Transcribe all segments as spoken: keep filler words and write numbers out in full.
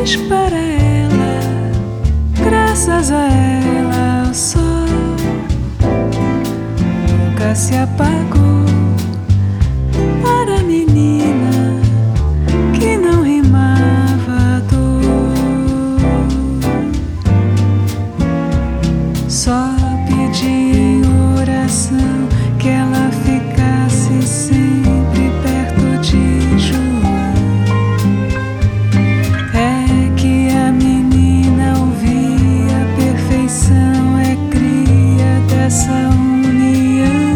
Diz para ela, graças a ela o sol nunca se apagou. Para a menina que não rimava dor, só pedi em oração que ela ficasse sempre perto de João. É que a menina ouvia, a perfeição é cria dessa união.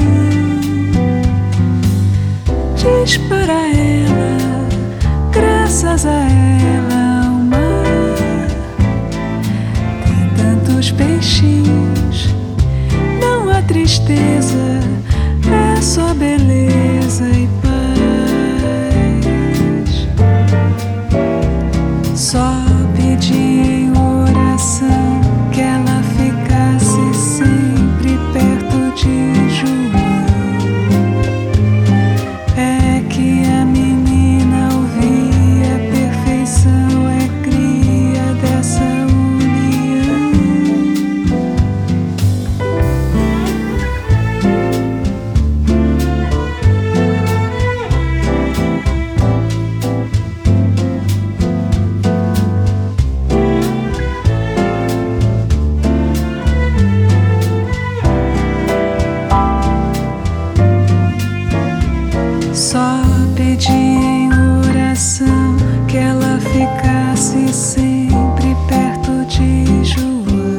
Diz para ela, graças a ela o mar tem tantos peixinhos, não há tristeza, é só beleza e paz. Só pedi em oração que ela ficasse sempre perto de João. É que a menina ouvia, a perfeição é cria dessa união. Só pedi em oração que ela ficasse sempre perto de João.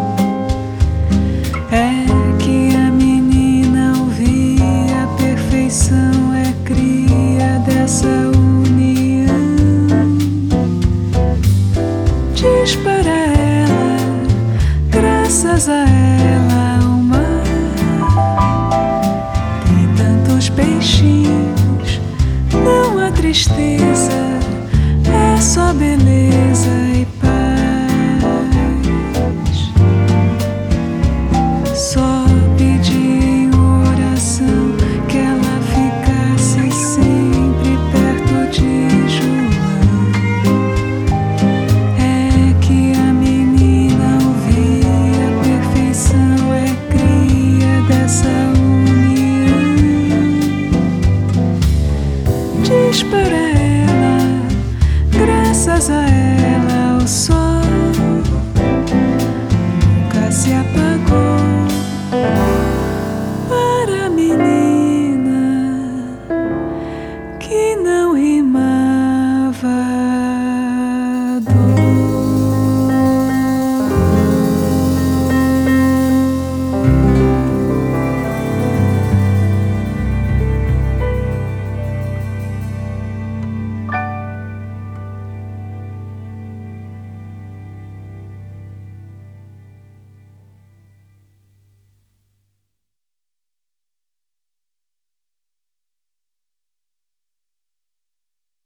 É que a menina ouvia, a perfeição é cria dessa união. Diz para ela, graças a ela o mar tem tantos peixinhos, não há tristeza, é só beleza